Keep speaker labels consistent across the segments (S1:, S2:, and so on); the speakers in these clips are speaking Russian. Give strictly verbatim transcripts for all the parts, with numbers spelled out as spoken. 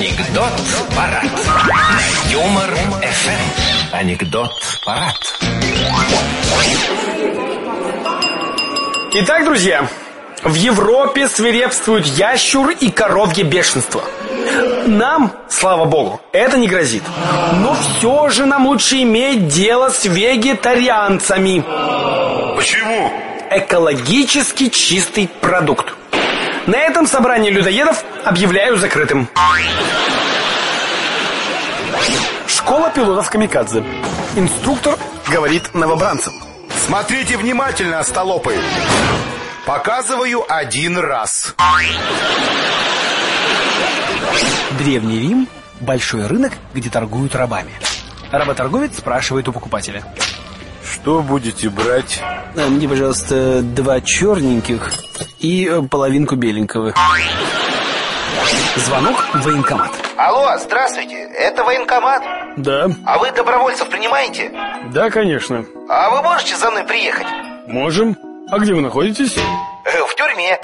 S1: Анекдот парад на Юмор эф эм. Анекдот парад.
S2: Итак, друзья, в Европе свирепствуют ящур и коровье бешенство. Нам, слава богу, это не грозит. Но все же нам лучше иметь дело с вегетарианцами.
S3: Почему?
S2: Экологически чистый продукт. На этом собрание людоедов объявляю закрытым. Школа пилотов камикадзе. Инструктор говорит новобранцам:
S3: смотрите внимательно, остолопы. Показываю один раз.
S2: Древний Рим. Большой рынок, где торгуют рабами. Работорговец спрашивает у покупателя:
S3: что будете брать?
S2: Мне, пожалуйста, два черненьких и половинку беленького. Звонок в военкомат.
S4: Алло, здравствуйте, это военкомат?
S2: Да.
S4: А вы добровольцев принимаете?
S2: Да, конечно.
S4: А вы можете за мной приехать?
S2: Можем. А где вы находитесь?
S4: В тюрьме.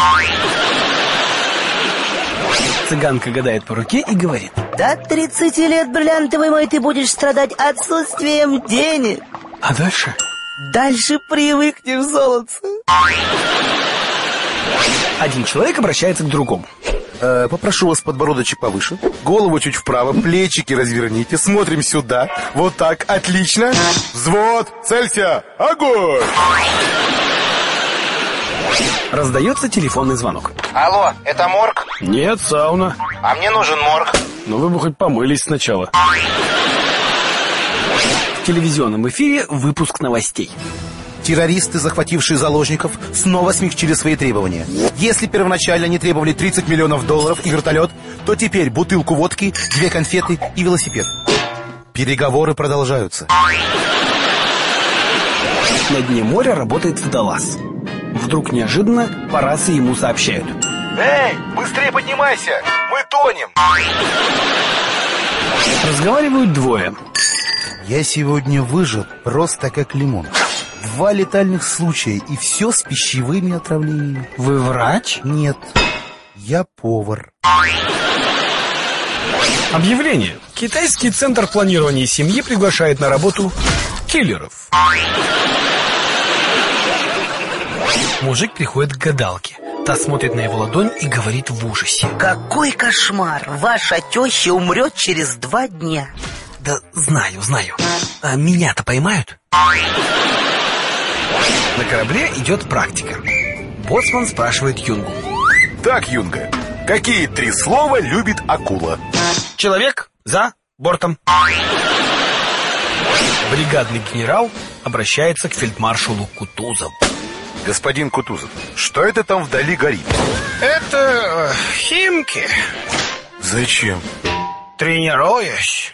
S2: Цыганка гадает по руке и говорит:
S5: до тридцати лет, бриллиантовый мой, ты будешь страдать отсутствием денег.
S2: А дальше?
S5: Дальше привыкнешь, золотце.
S2: Один человек обращается к другому.
S3: Э, попрошу вас подбородочек повыше, голову чуть вправо, плечики разверните, смотрим сюда. Вот так, отлично. Взвод, целься, огонь!
S2: Раздается телефонный звонок.
S4: Алло, это морг?
S2: Нет, сауна.
S4: А мне нужен морг.
S2: Но вы бы хоть помылись сначала. В телевизионном эфире выпуск новостей.
S6: Террористы, захватившие заложников, снова смягчили свои требования. Если первоначально они требовали тридцать миллионов долларов и вертолет, то теперь бутылку водки, две конфеты и велосипед. Переговоры продолжаются.
S2: На дне моря работает водолаз. Вдруг неожиданно по рации ему сообщают:
S4: эй, быстрее поднимайся, мы тонем.
S2: Разговаривают двое.
S6: Я сегодня выжил просто как лимон. Два летальных случая, и все с пищевыми отравлениями.
S2: Вы врач?
S6: Нет, я повар.
S2: Объявление. Китайский центр планирования семьи приглашает на работу киллеров. Мужик приходит к гадалке. Та смотрит на его ладонь и говорит в ужасе:
S5: какой кошмар! Ваша теща умрет через два дня.
S2: Да знаю, знаю. А меня-то поймают? На корабле идет практика. Боцман спрашивает Юнгу:
S3: так, Юнга, какие три слова любит акула?
S2: Человек за бортом. Бригадный генерал обращается к фельдмаршалу Кутузову.
S3: Господин Кутузов, что это там вдали горит?
S2: Это э, Химки.
S3: Зачем?
S2: Тренируюсь.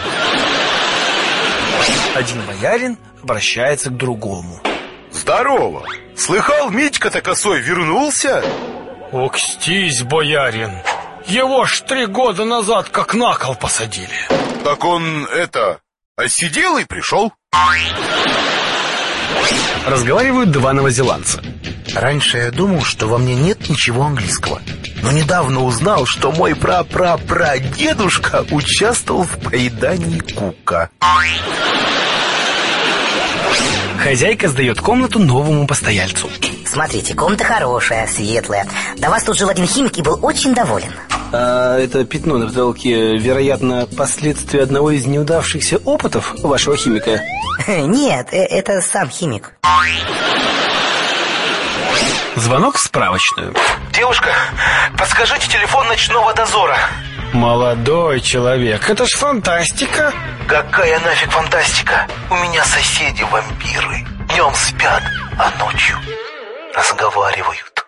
S2: Один боярин обращается к другому.
S3: Здорово! Слыхал, Митька-то косой вернулся?
S2: Окстись, боярин. Его ж три года назад как на кол посадили.
S3: Так он, это, осидел и пришел.
S2: Разговаривают два новозеландца.
S6: Раньше я думал, что во мне нет ничего английского. Но недавно узнал, что мой пра-пра-пра-дедушка участвовал в поедании кука.
S2: Хозяйка сдает комнату новому постояльцу.
S5: Смотрите, комната хорошая, светлая. До вас тут жил один химик и был очень доволен.
S2: А это пятно на потолке, вероятно, последствия одного из неудавшихся опытов вашего химика?
S5: Нет, это сам химик.
S2: Звонок в справочную.
S4: Девушка, подскажите телефон ночного дозора.
S2: Молодой человек, это ж фантастика.
S4: Какая нафиг фантастика? У меня соседи вампиры. Днем спят, а ночью разговаривают.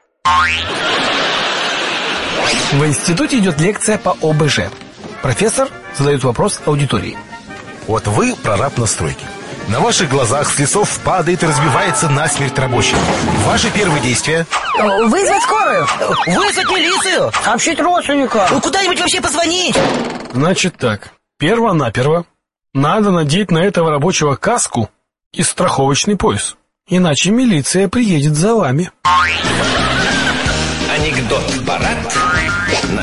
S2: В институте идет лекция по о бэ жэ. Профессор задает вопрос аудитории.
S6: Вот вы прораб на стройке. На ваших глазах с лесов падает и разбивается насмерть рабочий. Ваши первые действия?
S5: Вызвать скорую. Вызвать милицию. Сообщить родственника. Ну куда-нибудь вообще позвонить.
S2: Значит так, перво-наперво надо надеть на этого рабочего каску и страховочный пояс. Иначе милиция приедет за вами.
S1: Анекдот парад